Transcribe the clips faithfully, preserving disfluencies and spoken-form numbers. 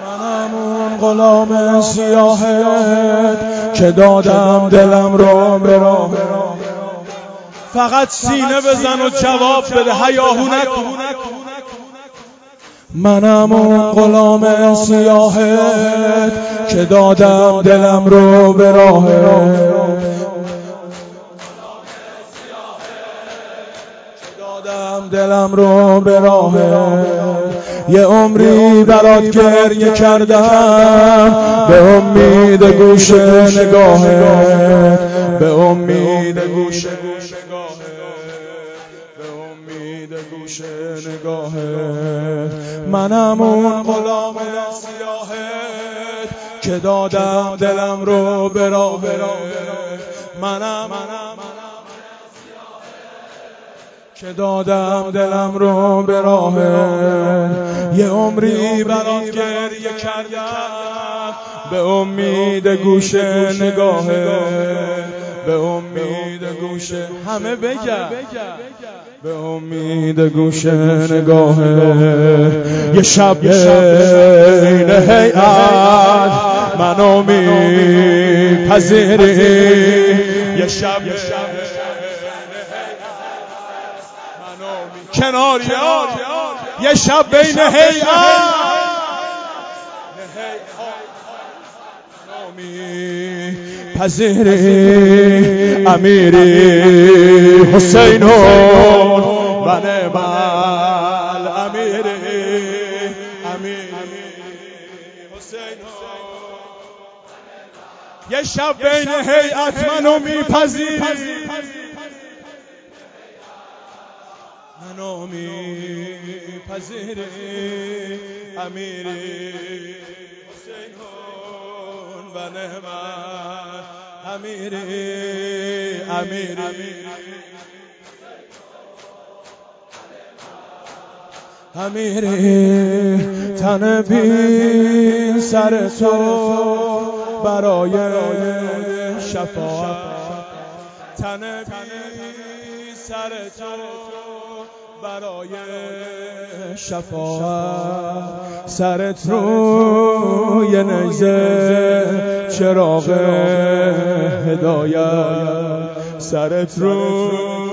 منم اون غلام سیاهت که دادم دلم رو به راه. فقط سینه بزن و جواب بده، هیاهو نکن. منم اون غلام سیاهت که دادم دلم رو به راهت، دادم دلم رو به راهت. یه عمری برات گریه کردم به امید گوش نگاهت، به امید گوش نگاهت، به امید گوش نگاهت. منم اون غلام سیاهت که دادم دلم رو به راهت. منم که دادم دلم رو به راهت. یه عمری برات گریه کردم به امید گوش نگاهت، به امید گوش، همه بگم، به امید گوش نگاهت. یه شب بین هیئت منو میپذیری، یه شب کنار یار، یه شب بین هیئت پذیری امیری حسینون و نعم الامیری، امیری حسینون. یه شب بین هیئت منو میپذیری، منو میپذیری امیری حسینون و نعم امیری، امیری امیری. تن بی سر تو برای شفاعت، تن بی سر تو برای شفاعت. سرت روی نیزه چراغ هدایت، سرت رو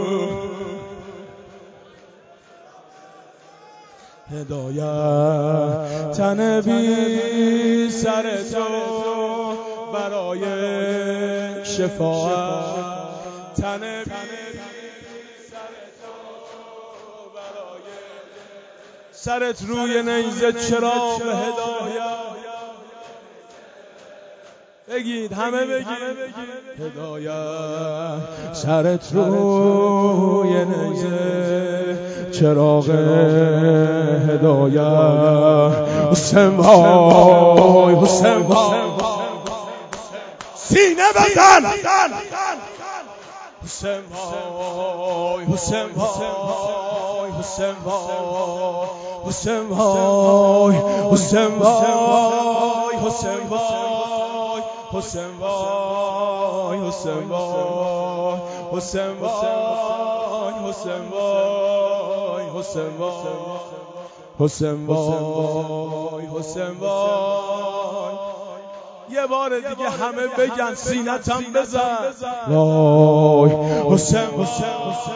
هدایت. تن بی سر تو برای شفاعت، تن بی سرت روی نیزه چراغ هدایت. بگید، همه بگید هدایت. سرت روی نیزه چراغ هدایت. حسین وای، حسین وای، سینه بزن. حسین وای، حسین وای، حسین وای، حسین وای، حسین وای، حسین وای، حسین وای، حسین وای، حسین وای، حسین وای، حسین وای، حسین وای، حسین وای. یه بار دیگه همه بگن، سینتم بزن. وای حسین، حسین، حسین،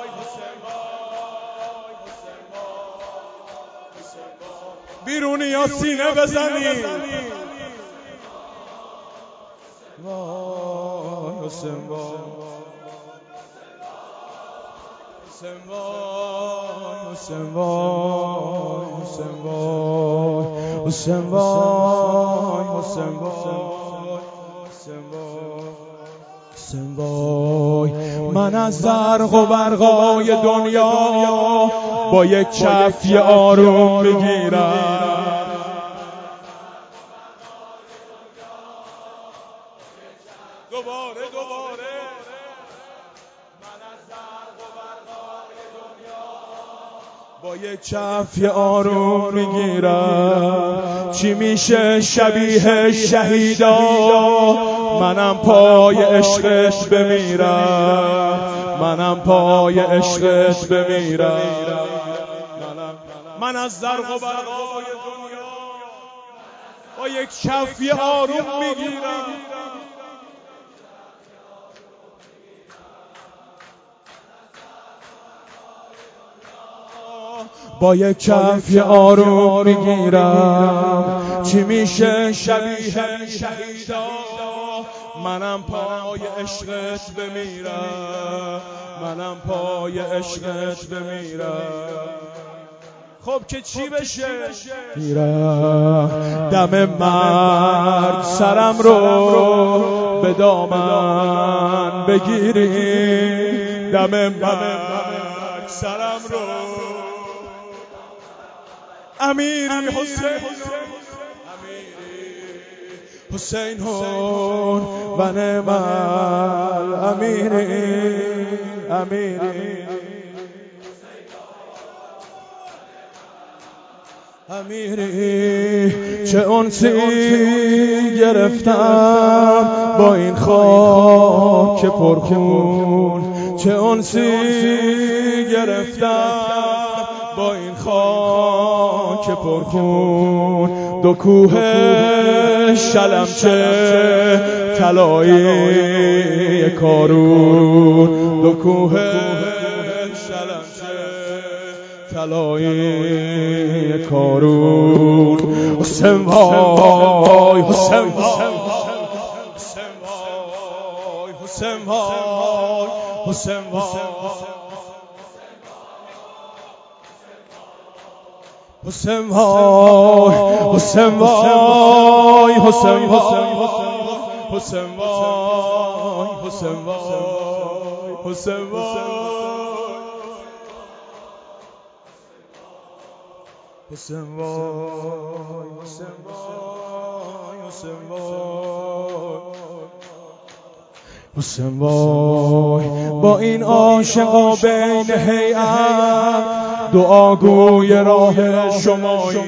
بیرونی یا سینه بزنی. وای حسین وای، حسین وای، حسین وای، حسین وای، حسین وای، حسین وای، حسین وای. من از زرق و برقای دنیا با یک کف یه آروم میگیرم. دوباره دوباره من از زرق و برقای دنیا با یک کف یه آروم میگیرم. چی میشه شبیه شهیدا، منم پای عشقش بمیرم، منم پای عشقش بمیرم. من از زرق و برقای دنیا با یک کفی آروم میگیرم. با یک کفی آروم میگیرم. چی میشه شبیه شهیدا، منم پای عشقت بمیرم، منم پای عشقت بمیرم. خب که چی بشه؟ میرم دم مرگ سرم رو به دامن بگیری، دم مرگ سرم رو. امیری حسین، حسین هون و نعم امیری، امیری امیری. چه انسی گرفتم با این خاک پرخون، چه انسی گرفتم با این خاک پرخون. دو کوه شلمچه طلایی کارون، دو کوه شلمچه طلایی کارون. حسین وای، حسین وای، حسین وای، حسین وای، حسین وای، حسین وای، حسین وای، حسین وای، حسین وای، حسین وای، حسین وای، حسین وای، حسین وای، حسین وای. با این عاشقا بین هیئت دعاگوی راه شمایی،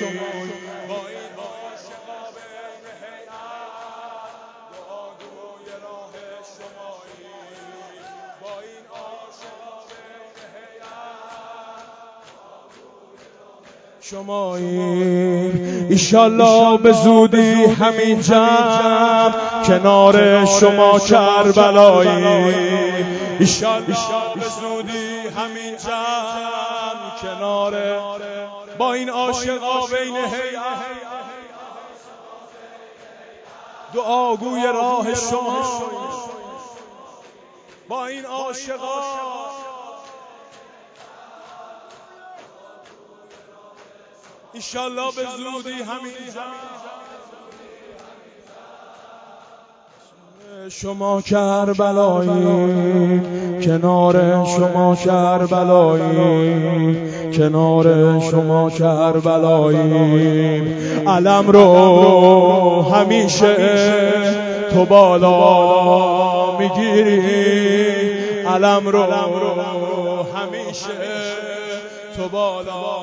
شماییم. ایشالله به زودی همین جمع کنار شما کربلاییم، ایشالله به زودی همین جمع کنار. با این عاشقا بین هیئت دعاگوی راه شما، با این عاشقا ایشالله به زودی همین شما کربلایی، کنار شما کربلایی، کنار شما کربلایی. علم رو همیشه تو بالا میگیری، علم رو همیشه تو بالا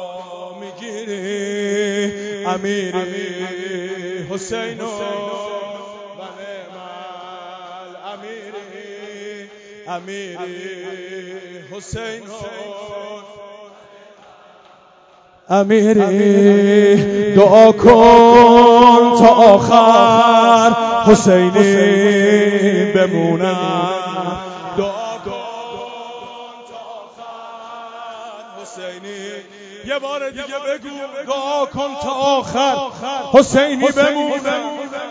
میگیری. امیری حسین و نعم امیری، امیری حسین و امیری. دعا کن تا آخر حسینی بمونم، دعا کن تا آخر حسینی. یه بار دیگه بگو دعا کن تا آخر حسینی بمونم،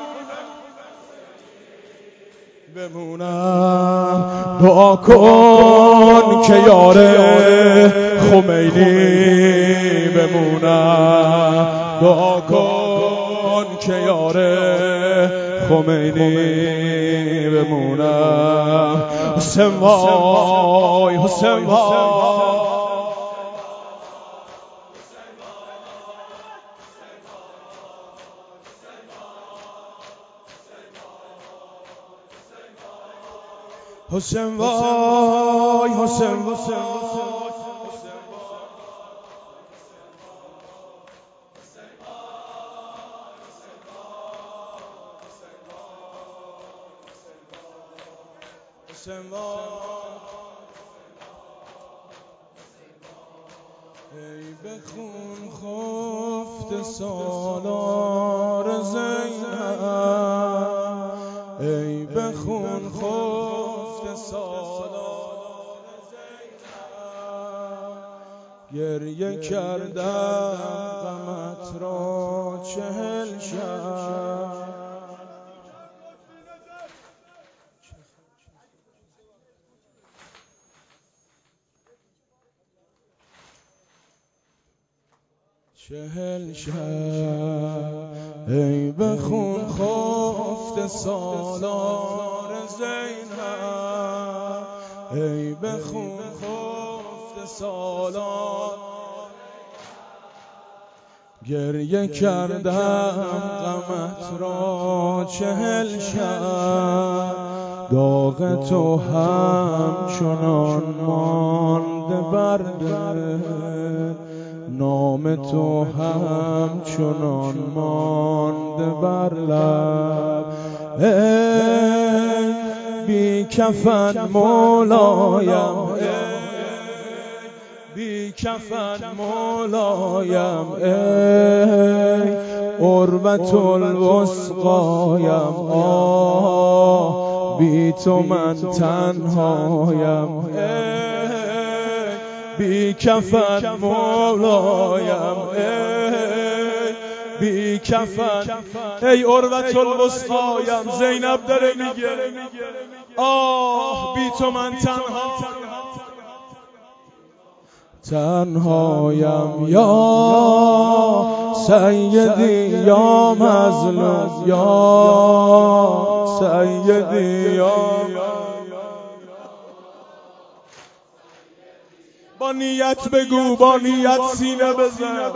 بمونم. دعا کن که یار خمینی بمونم، دعا کن که یار خمینی بمونم. حسین وای، حسین وای، حسین وای، حسین وای، حسین وای. ای به خون خفته سالار زینب، ای به خون خفته سالار زینب، گریه کردم غمت را چهل شب. چهل شب ای به خون خفته سالار زینب، ای به خون خفته سالار، گریه کردم غمت را چهل شب، داغ تو همچنان مانده بر دل، نام تو همچنان مانده بر لب. ای بی کفن مولایم، ای بی کفن مولایم، ای عروة الوثقایم، آه بی تو من تنهایم، بی کفن مولایم، ای بی کفن، ای عروة الوثقایم. زینب داره میگه آه بی تو من تنهایم، تنهایم یا سیدی یا مظلوم، یا سیدی یا با نیت بگو، با نیت سینه بزن.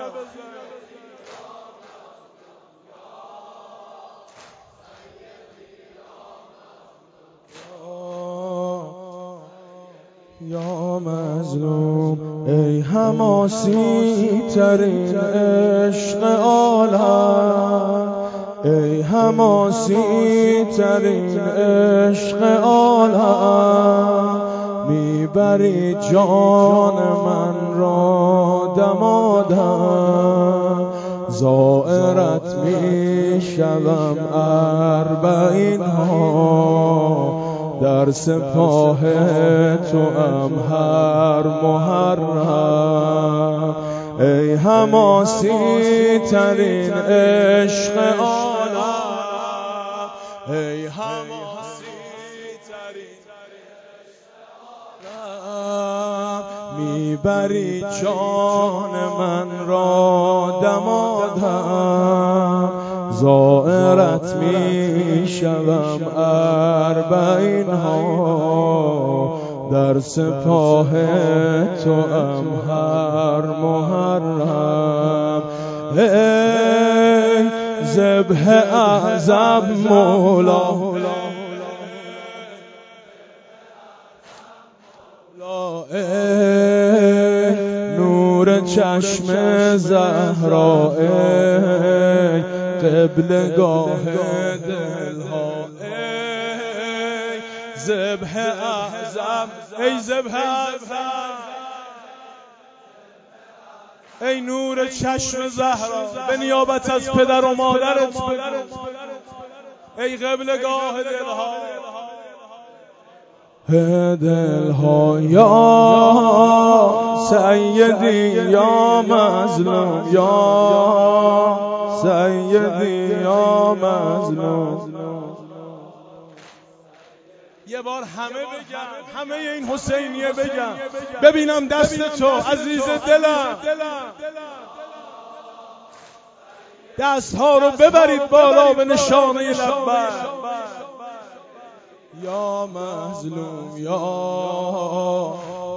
یا مظلوم ای حماسی ترین عشق عالم، ای حماسی ترین عشق عالم، میبری جان من را دمادم، زائرت میشوم اربعین ها، در سپاه تو ام هر محرم، ای حماسی ترین عشق عالم، ای حماسی ترین میبری جان من را دمادم، زائرت میشوم اربعین ها، در سپاه تو ام هر محرم، ای ذبح اعظم مولا، ای نور چشم زهرا، ای قبلگاه دلها، ای ذبح اعظم، ای ذبح اعظم، ای نور چشم زهرا به نیابت از پدر و مادرت، ای قبلگاه دلها، دلها یا سیدی یا مظلوم، یا سیدی یا مظلوم. یه بار همه بگم، همه این حسینیه بگم، ببینم دست تو عزیز دلم، دست ها رو ببرید بالا به نشانه لبیک. یا مظلوم یا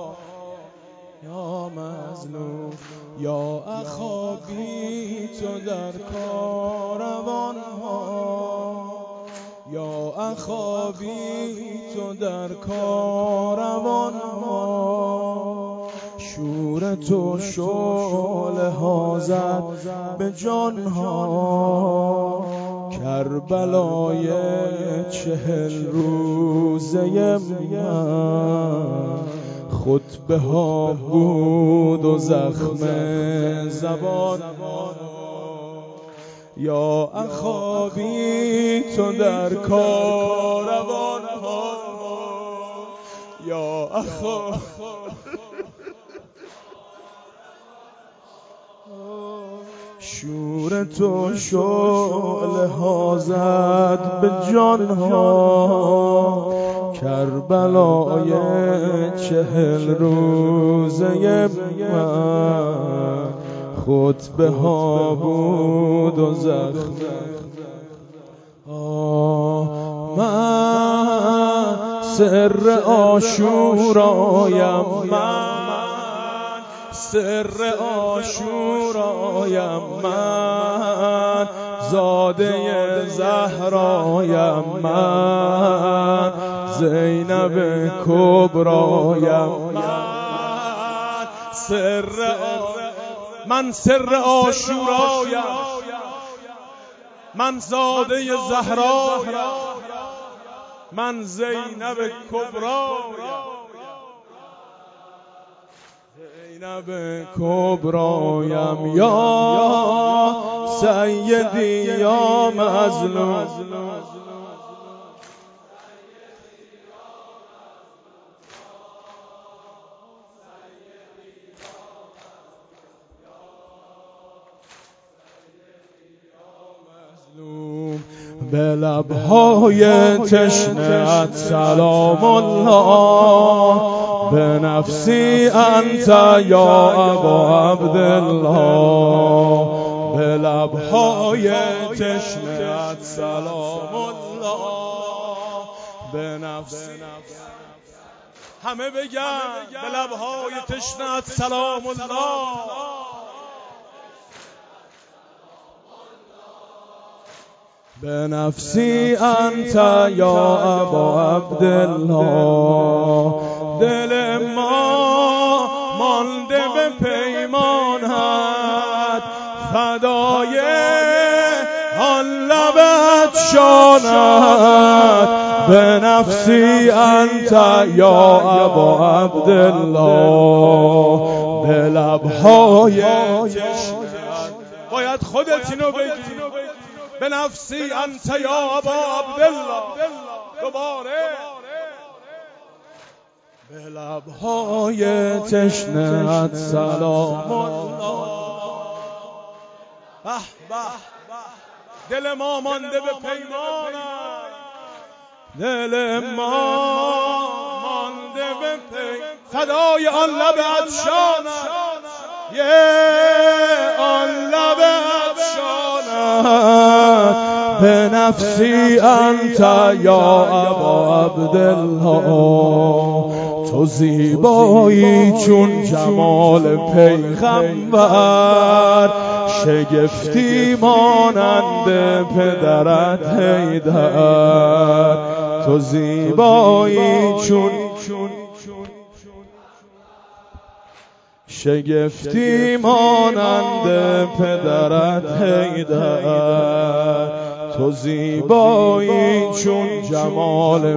یا مظلوم یا اخابی تو در کاروان ها، یا اخابی تو در کاروان ها، شور تو شعله ها زد به جان ها، کربلای چهل روزه من خطبه ها بود و زخم زبان ها. یا اخابی تو در کاروان ها، یا اخا شور تو شعله ها زد به جان ها. کربلای چهل روزه من خطبه ها بود و زخم. من سر عاشورایم، من سر عاشورایم، من زاده زهرایم، من زینب کبرایم، من سر من سر عاشورایم، من زاده زهرایم، من زینب کبرایم، زینب کبرایم. یا سیدی یا مظلوم، به لبهای تشنه‌ات سلام الله، به نفسی انت یا ابا عبدالله. به لبهای تشنه‌ات سلام الله، به نفسی. همه بگن به لبهای تشنه‌ات سلام الله، به نفسی انت یا ابا عبدالله. دل ما مانده به پیمانت، فدای آن لبت شانت. به نفسی انت یا ابا عبدالله. به لبهای تشنه‌ات باید خودت اینو بگی، به نفسی انت یا ابا عبدالله. دوباره به لبهای تشنه‌ات سلام الله. به به دل ما مانده به پیمانت، دل ما مانده به پیمانت، فدای آن لب عطشانت، یه آن لب عطشانت. به نفسی انت یا ابا عبدالله. تو زیبایی چون جمال پیغمبر، شگفتی مانند پدرت حیدر. تو زیبایی چون شگفتی مانند پدرت حیدر. تو زیبایی چون جمال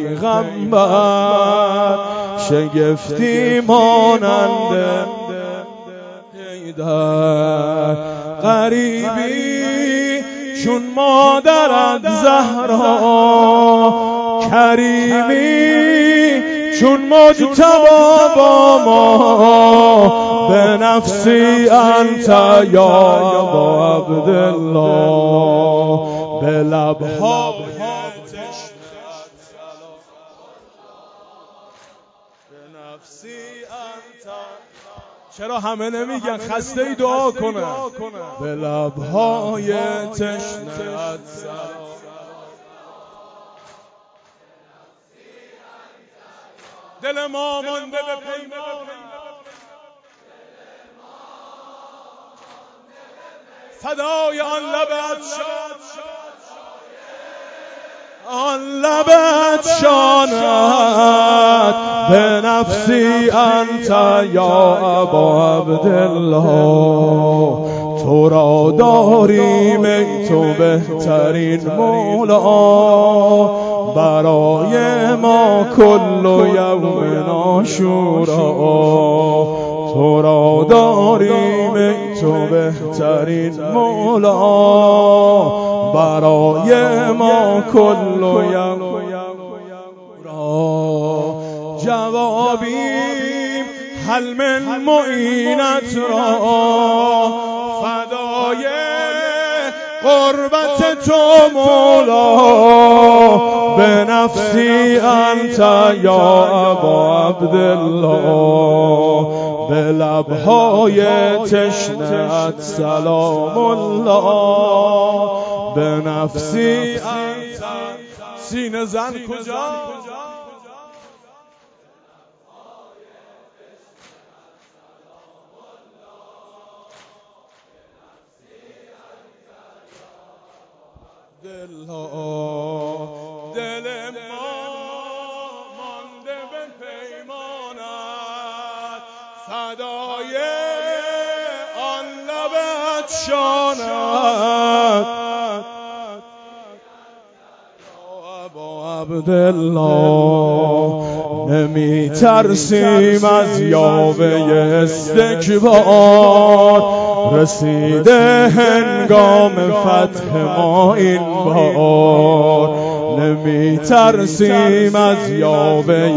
پیغمبر، شگفتی مانند حیدر. غریبی چون مادرت زهرا، کریمی چون مجتبی با ما. به نفسی انت یا ابا عبدالله. به لبها به نفسی انت. چرا همه نمیگن؟ خسته ای دعا کنه. به لبهای تشنه‌ات دل ما مانده به پیمان، فدای آن لبت شاد، آن لبت شانت. به نفسی انت یا ابا عبدالله. تو را داریم ای تو بهترین مولا، برای ما کل یوم عاشورا تو را داریم ای تو بهترین مولا برای ما کل یوم جوابیم حل من معینت را فدای قربت تو مولا به نفسی انت یا ابا عبدالله به لبهای تشنه‌ات سلام الله به نفسی انت سینه زن کجا دل دل ما مانده به پیمانت فدای آن لب عطشانت یا ابا عبدالله نمی ترسیم از یاوه استکبار رسیده هنگام فتح ما این بار نمی ترسیم از یاوه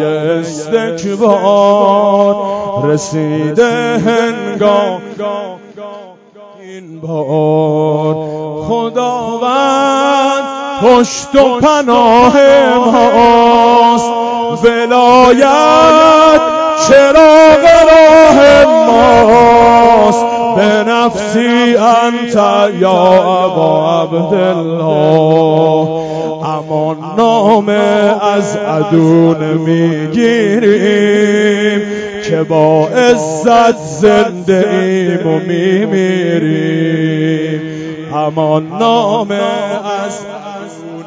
استکبار رسیده هنگام این بار خداوند پشت و پناه ماست ولایت چراغ راه ماست به نفسی انت یا ابا عبدالله امان نامه از عدو نمیگیریم که با عزت زنده ایم و میمیریم امان نامه از عدو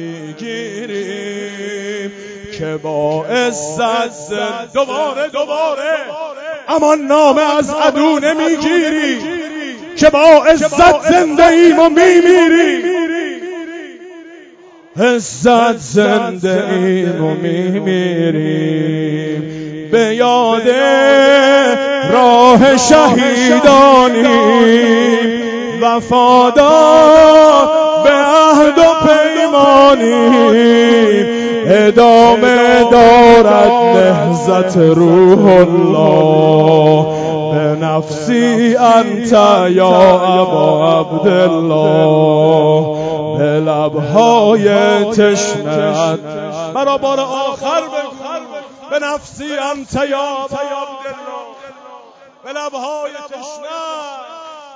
نمیگیریم که با عزت زنده دوباره دوباره امان نامه از عدو نمیگیری که با عزت زنده ایم و میمیریم عزت زنده ایم و میمیریم به یاد راه شهیدانیم وفادار به عهد و پیمانیم ادامه دارد نهضت روح الله به نفسی انت یا ابا عبدالله به لبهای تشنه‌ات مرا بار آخر بگو به نفسی انت یا ابا عبدالله به لبهای تشنه‌ات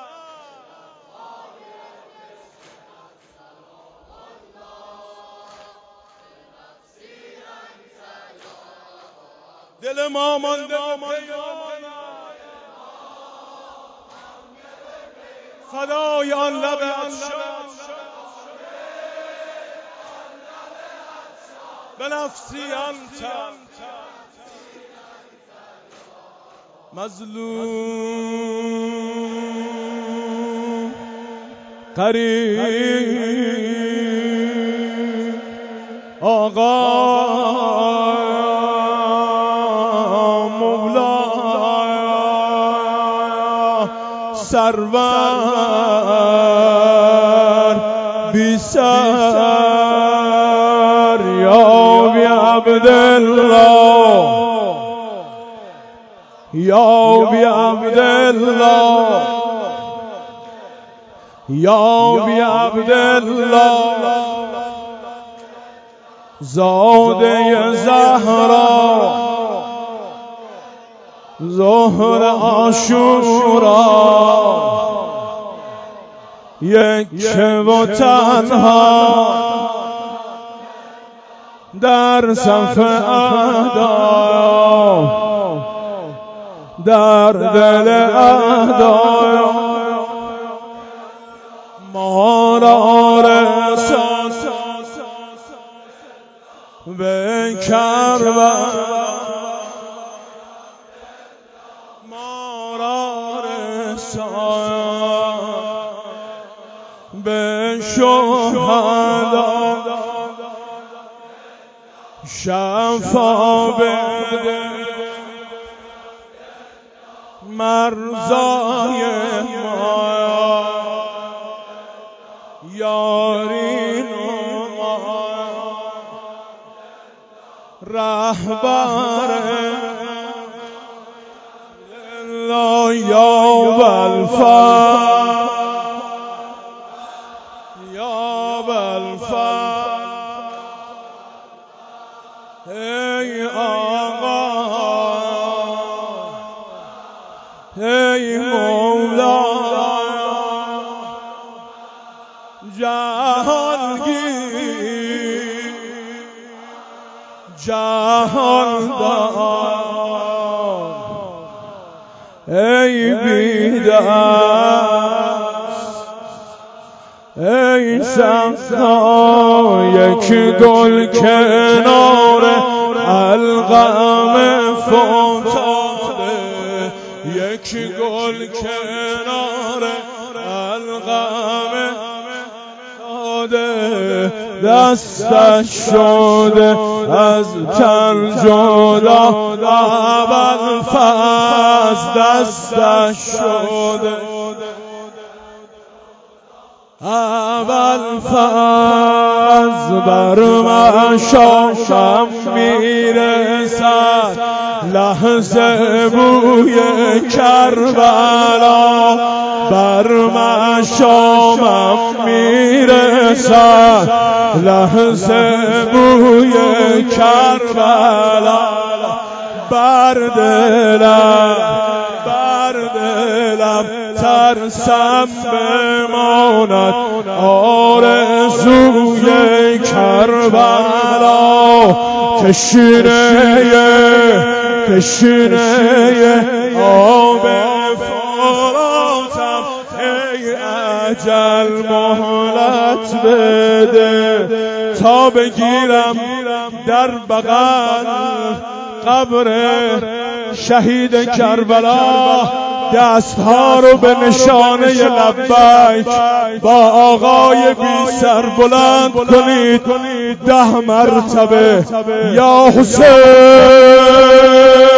دل ما مانده به پیمانت فدای آن لب عطشان به نفسی انت مظلوم قریب آقا سرور بی سر یا بی عبدالله یا بی عبدالله یا بی عبدالله زاده زهرا ظهر عاشورا یک و تنها در صف اعدا در دل اعدا ما را رسان به کربلا ما را رسان به شهدا شفا بده مرزای ما یارین ما رهبر لا یا بالفضل یا بالفضل ای آقا ای مولا جهانگیر جهاندار ای بیدست ای سخا یک گل کنار القم فتاده یک گل کنار القم فتاده دستش شده از تن جدا ابوالفضل دستش شده ابوالفضل بر مشامم میرسد لحظه بوی کربلا بر مشامم میرسد لحظه بوی کربلا بر دلم بر دلم ترسم بماند آرزوی کربلا تشنه تشنه آب فراتم ای اجل مهلت بده تا بگیرم در بغل قبر شهید کربلا دستها رو به نشانه لبیک با آقای بی سر بلند کنید ده مرتبه یا حسین